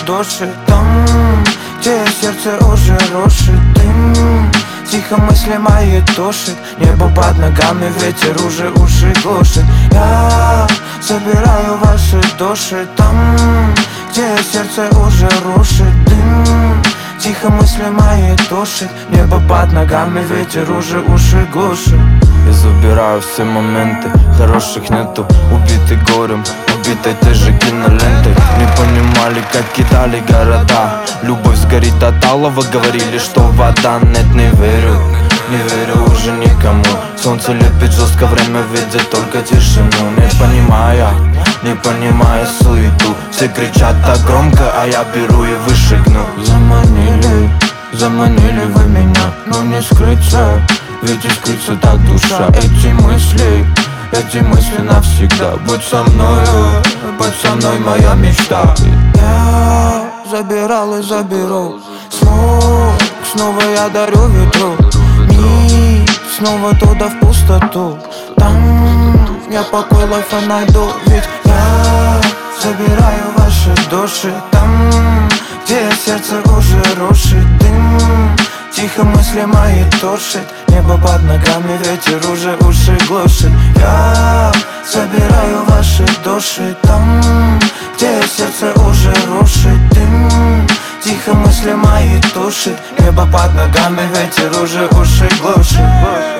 душит. Там, где сердце уже рушит дым, тихо мысли мои тушит. Небо под ногами, ветер уже уши глушит. Я собираю ваши души. Там, где сердце уже рушит дым, тихо мысли мои тушит. Небо под ногами, ветер уже уши глушит. Я забираю все моменты, хороших нету. Убитый горем, убитой той же кинолентой. Не понимали, как кидали города. Любовь сгорит от алого, говорили, что вода. Нет, не верю уже никому. Солнце лепит жестко, время видит только тишину. Не понимая суету. Все кричат так громко, а я беру и вышагну. Заманили вы меня, но не скрыться. Ведь и скрыться так душа. Эти мысли навсегда. Будь со мной моя мечта. Я забирал и заберу. Снова я дарю ветру. Миг снова туда в пустоту. Там я покой лайфа найду. Ведь я забираю ваши души. Там, где сердце уже рушит дым, тихо мысли мои тушит. Небо под ногами, ветер уже уши глушит. Я собираю ваши души. Там, где сердце уже рушит дым, тихо мысли мои тушит. Небо под ногами, ветер уже уши глушит.